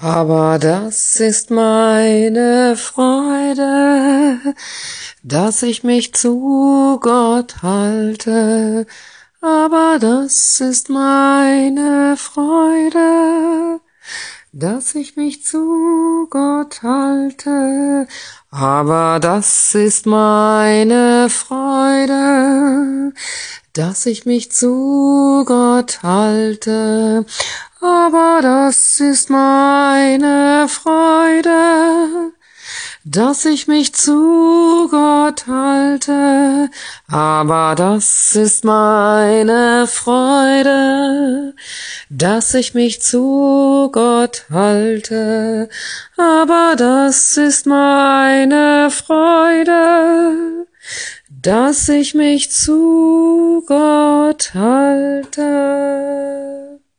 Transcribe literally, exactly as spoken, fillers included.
Aber das ist meine Freude, dass ich mich zu Gott halte. Aber das ist meine Freude, dass ich mich zu Gott halte. Aber das ist meine Freude, dass ich mich zu Gott halte. Aber das ist meine Freude, dass ich mich zu Gott halte. Aber das ist meine Freude, dass ich mich zu Gott halte. Aber das ist meine Freude, dass ich mich zu Gott halte.